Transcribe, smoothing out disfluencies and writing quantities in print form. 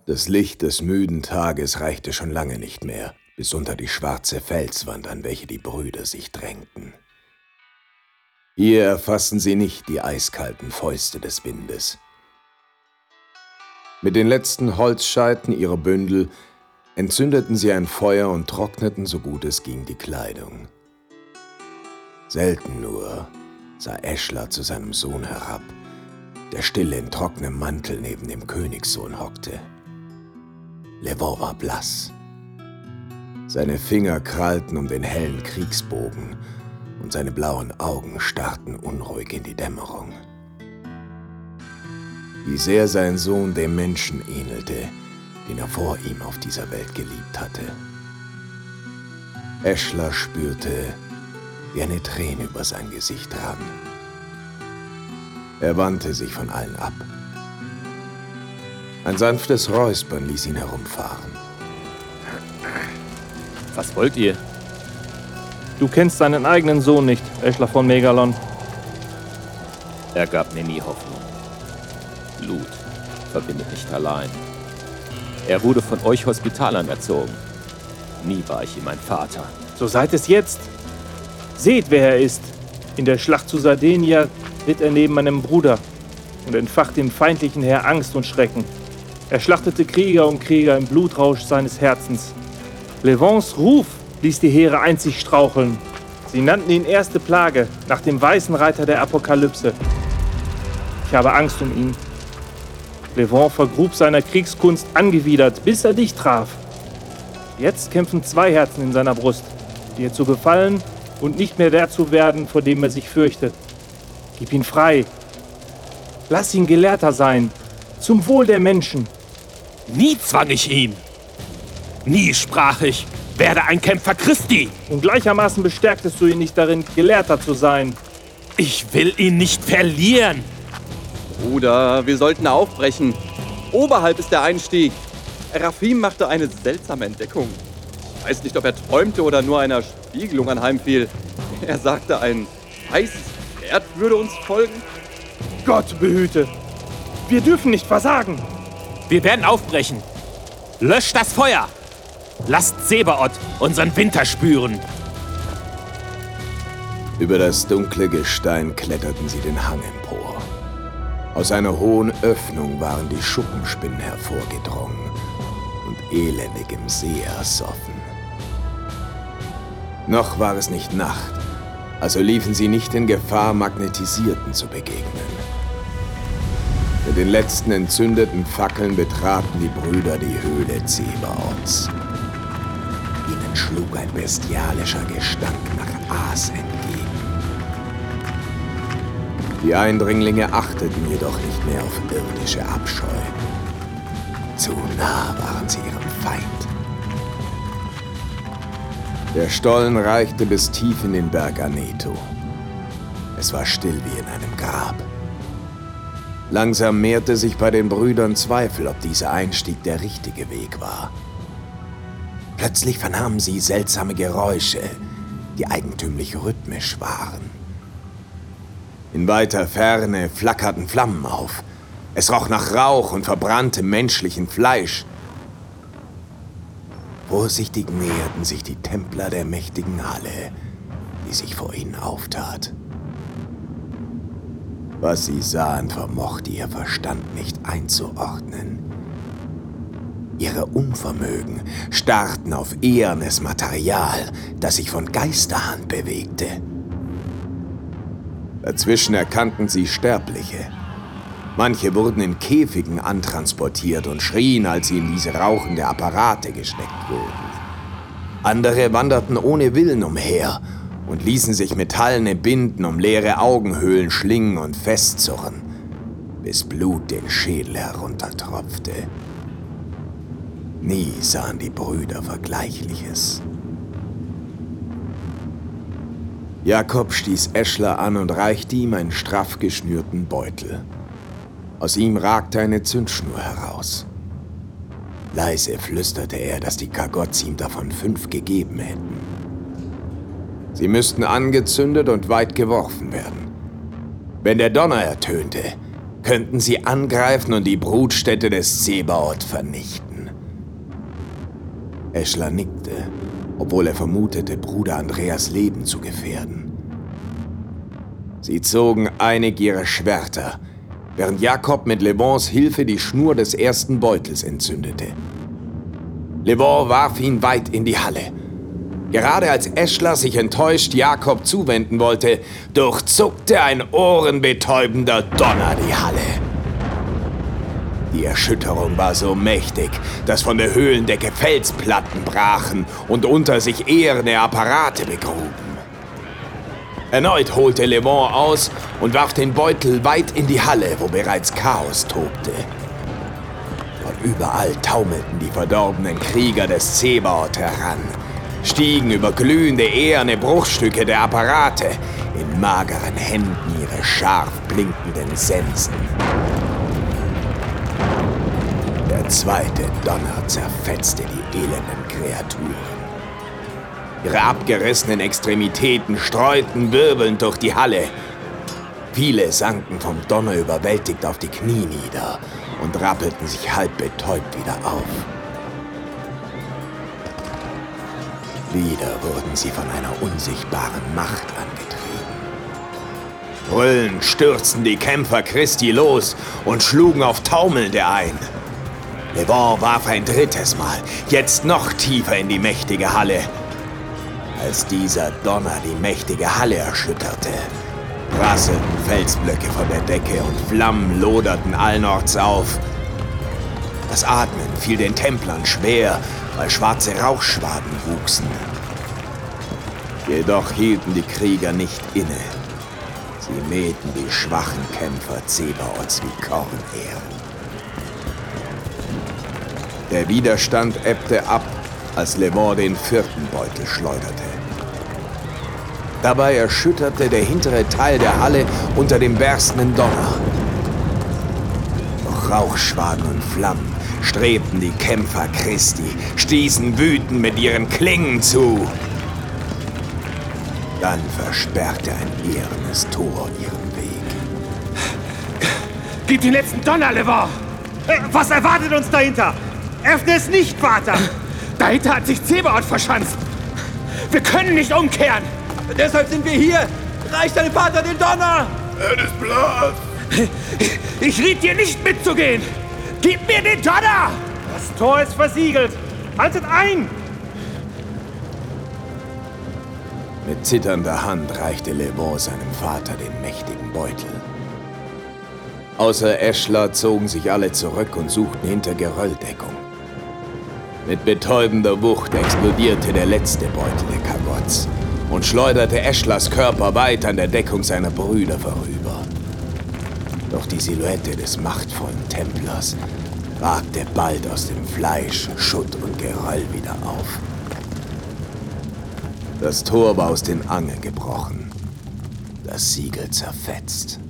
Das Licht des müden Tages reichte schon lange nicht mehr, bis unter die schwarze Felswand, an welche die Brüder sich drängten. Hier erfassten sie nicht die eiskalten Fäuste des Windes. Mit den letzten Holzscheiten ihrer Bündel entzündeten sie ein Feuer und trockneten, so gut es ging, die Kleidung. Selten nur sah Eschla zu seinem Sohn herab, der still in trockenem Mantel neben dem Königssohn hockte. Levent war blass. Seine Finger krallten um den hellen Kriegsbogen und seine blauen Augen starrten unruhig in die Dämmerung. Wie sehr sein Sohn dem Menschen ähnelte, den er vor ihm auf dieser Welt geliebt hatte. Eschla spürte, wie eine Träne über sein Gesicht rann. Er wandte sich von allen ab. Ein sanftes Räuspern ließ ihn herumfahren. Was wollt ihr? Du kennst deinen eigenen Sohn nicht, Eschla von Megalon. Er gab mir nie Hoffnung. Blut verbindet nicht allein. Er wurde von euch Hospitalern erzogen. Nie war ich ihm ein Vater. So seid es jetzt. Seht, wer er ist. In der Schlacht zu Sardinia ritt er neben meinem Bruder und entfacht dem feindlichen Heer Angst und Schrecken. Er schlachtete Krieger um Krieger im Blutrausch seines Herzens. Levents Ruf ließ die Heere einzig straucheln. Sie nannten ihn erste Plage, nach dem weißen Reiter der Apokalypse. Ich habe Angst um ihn. Levent vergrub seiner Kriegskunst angewidert, bis er dich traf. Jetzt kämpfen zwei Herzen in seiner Brust, dir zu gefallen und nicht mehr der zu werden, vor dem er sich fürchtet. Gib ihn frei. Lass ihn Gelehrter sein, zum Wohl der Menschen. Nie zwang ich ihn. Nie sprach ich, werde ein Kämpfer Christi. Und gleichermaßen bestärktest du ihn nicht darin, Gelehrter zu sein. Ich will ihn nicht verlieren. Bruder, wir sollten aufbrechen. Oberhalb ist der Einstieg. Rafim machte eine seltsame Entdeckung. Ich weiß nicht, ob er träumte oder nur einer Spiegelung anheimfiel. Er sagte, ein weißes Pferd würde uns folgen. Gott behüte. Wir dürfen nicht versagen. Wir werden aufbrechen. Löscht das Feuer. Lasst Sebaoth unseren Winter spüren. Über das dunkle Gestein kletterten sie den Hang empor. Aus einer hohen Öffnung waren die Schuppenspinnen hervorgedrungen und elendig im See ersoffen. Noch war es nicht Nacht, also liefen sie nicht in Gefahr, Magnetisierten zu begegnen. Mit den letzten entzündeten Fackeln betraten die Brüder die Höhle Zebaoths. Ihnen schlug ein bestialischer Gestank nach Aas entgegen. Die Eindringlinge achteten jedoch nicht mehr auf irdische Abscheu. Zu nah waren sie ihrem Feind. Der Stollen reichte bis tief in den Berg Aneto. Es war still wie in einem Grab. Langsam mehrte sich bei den Brüdern Zweifel, ob dieser Einstieg der richtige Weg war. Plötzlich vernahmen sie seltsame Geräusche, die eigentümlich rhythmisch waren. In weiter Ferne flackerten Flammen auf. Es roch nach Rauch und verbranntem menschlichen Fleisch. Vorsichtig näherten sich die Templer der mächtigen Halle, die sich vor ihnen auftat. Was sie sahen, vermochte ihr Verstand nicht einzuordnen. Ihre Unvermögen starrten auf ehernes Material, das sich von Geisterhand bewegte. Dazwischen erkannten sie Sterbliche. Manche wurden in Käfigen antransportiert und schrien, als sie in diese rauchende Apparate gesteckt wurden. Andere wanderten ohne Willen umher und ließen sich metallene Binden um leere Augenhöhlen schlingen und festzurren, bis Blut den Schädel heruntertropfte. Nie sahen die Brüder Vergleichliches. Jakob stieß Eschla an und reichte ihm einen straff geschnürten Beutel. Aus ihm ragte eine Zündschnur heraus. Leise flüsterte er, dass die Kagots ihm davon 5 gegeben hätten. Sie müssten angezündet und weit geworfen werden. Wenn der Donner ertönte, könnten sie angreifen und die Brutstätte des Zebaoth vernichten. Eschler nickte, obwohl er vermutete, Bruder Andreas Leben zu gefährden. Sie zogen einig ihre Schwerter, während Jakob mit Le Vents Hilfe die Schnur des ersten Beutels entzündete. Le Vent warf ihn weit in die Halle. Gerade als Eschler sich enttäuscht Jakob zuwenden wollte, durchzuckte ein ohrenbetäubender Donner die Halle. Die Erschütterung war so mächtig, dass von der Höhlendecke Felsplatten brachen und unter sich eherne Apparate begruben. Erneut holte Le Vent aus und warf den Beutel weit in die Halle, wo bereits Chaos tobte. Von überall taumelten die verdorbenen Krieger des Zebaoth heran, stiegen über glühende, eherne Bruchstücke der Apparate, in mageren Händen ihre scharf blinkenden Sensen. Der zweite Donner zerfetzte die elenden Kreaturen. Ihre abgerissenen Extremitäten streuten wirbelnd durch die Halle. Viele sanken vom Donner überwältigt auf die Knie nieder und rappelten sich halb betäubt wieder auf. Wieder wurden sie von einer unsichtbaren Macht angetrieben. Brüllend stürzten die Kämpfer Christi los und schlugen auf Taumelnde ein. Le Vent warf ein drittes Mal, jetzt noch tiefer in die mächtige Halle. Als dieser Donner die mächtige Halle erschütterte, prasselten Felsblöcke von der Decke und Flammen loderten allenorts auf. Das Atmen fiel den Templern schwer, weil schwarze Rauchschwaden wuchsen. Jedoch hielten die Krieger nicht inne. Sie mähten die schwachen Kämpfer Zebaoths wie Kornähren. Der Widerstand ebbte ab, als Le Vent den vierten Beutel schleuderte. Dabei erschütterte der hintere Teil der Halle unter dem berstenden Donner. Doch Rauchschwaden und Flammen strebten die Kämpfer Christi, stießen wütend mit ihren Klingen zu. Dann versperrte ein ehrenes Tor ihren Weg. Gib den letzten Donner, Le Vent! Was erwartet uns dahinter? Öffne es nicht, Vater! Dahinter hat sich Zebaoth verschanzt. Wir können nicht umkehren. Deshalb sind wir hier. Reicht deinem Vater den Donner! Er ist blass! Ich riet dir nicht mitzugehen. Gib mir den Donner! Das Tor ist versiegelt. Haltet ein! Mit zitternder Hand reichte Le Vent seinem Vater den mächtigen Beutel. Außer Eschler zogen sich alle zurück und suchten hinter Gerölldeckung. Mit betäubender Wucht explodierte der letzte Beutel der Kagotts und schleuderte Eschlers Körper weit an der Deckung seiner Brüder vorüber. Doch die Silhouette des machtvollen Templers ragte bald aus dem Fleisch, Schutt und Geröll wieder auf. Das Tor war aus den Angeln gebrochen, das Siegel zerfetzt.